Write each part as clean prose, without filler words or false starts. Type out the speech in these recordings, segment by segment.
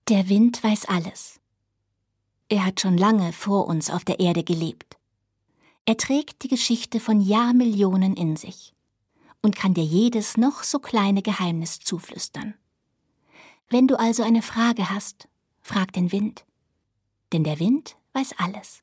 Der Wind weiß alles. Er hat schon lange vor uns auf der Erde gelebt. Er trägt die Geschichte von Jahrmillionen in sich und kann dir jedes noch so kleine Geheimnis zuflüstern. Wenn du also eine Frage hast, frag den Wind, denn der Wind weiß alles.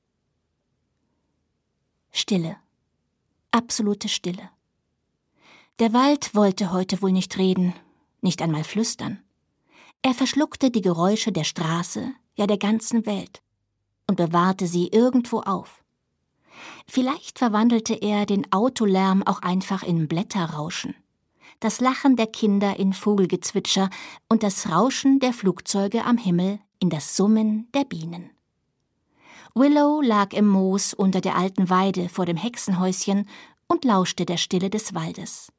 Stille, absolute Stille. Der Wald wollte heute wohl nicht reden, nicht einmal flüstern. Er verschluckte die Geräusche der Straße, ja der ganzen Welt, und bewahrte sie irgendwo auf. Vielleicht verwandelte er den Autolärm auch einfach in Blätterrauschen, das Lachen der Kinder in Vogelgezwitscher und das Rauschen der Flugzeuge am Himmel in das Summen der Bienen. Willow lag im Moos unter der alten Weide vor dem Hexenhäuschen und lauschte der Stille des Waldes.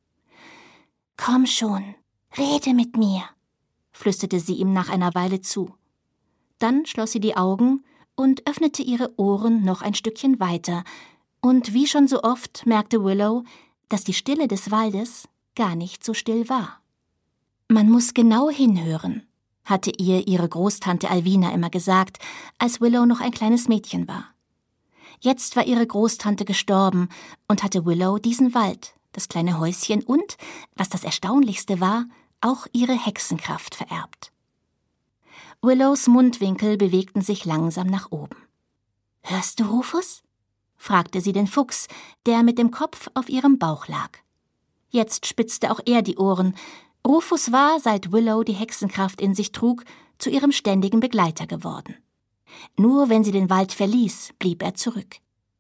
»Komm schon, rede mit mir«, flüsterte sie ihm nach einer Weile zu. Dann schloss sie die Augen und öffnete ihre Ohren noch ein Stückchen weiter, und wie schon so oft merkte Willow, dass die Stille des Waldes gar nicht so still war. Man muss genau hinhören, hatte ihr ihre Großtante Alvina immer gesagt, als Willow noch ein kleines Mädchen war. Jetzt war ihre Großtante gestorben und hatte Willow diesen Wald, das kleine Häuschen und, was das Erstaunlichste war, auch ihre Hexenkraft vererbt. Willows Mundwinkel bewegten sich langsam nach oben. »Hörst du, Rufus?« fragte sie den Fuchs, der mit dem Kopf auf ihrem Bauch lag. Jetzt spitzte auch er die Ohren. Rufus war, seit Willow die Hexenkraft in sich trug, zu ihrem ständigen Begleiter geworden. Nur wenn sie den Wald verließ, blieb er zurück.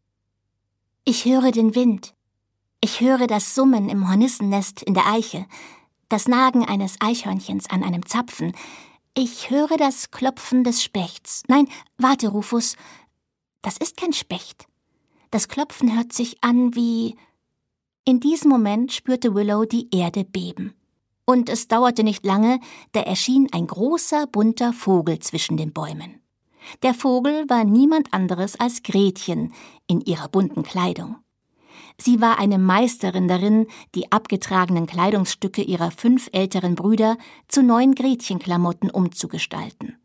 »Ich höre den Wind. Ich höre das Summen im Hornissennest in der Eiche, das Nagen eines Eichhörnchens an einem Zapfen. Ich höre das Klopfen des Spechts. Nein, warte, Rufus, das ist kein Specht. Das Klopfen hört sich an wie...« In diesem Moment spürte Willow die Erde beben. Und es dauerte nicht lange, da erschien ein großer, bunter Vogel zwischen den Bäumen. Der Vogel war niemand anderes als Gretchen in ihrer bunten Kleidung. Sie war eine Meisterin darin, die abgetragenen Kleidungsstücke ihrer 5 älteren Brüder zu neuen Gretchenklamotten umzugestalten.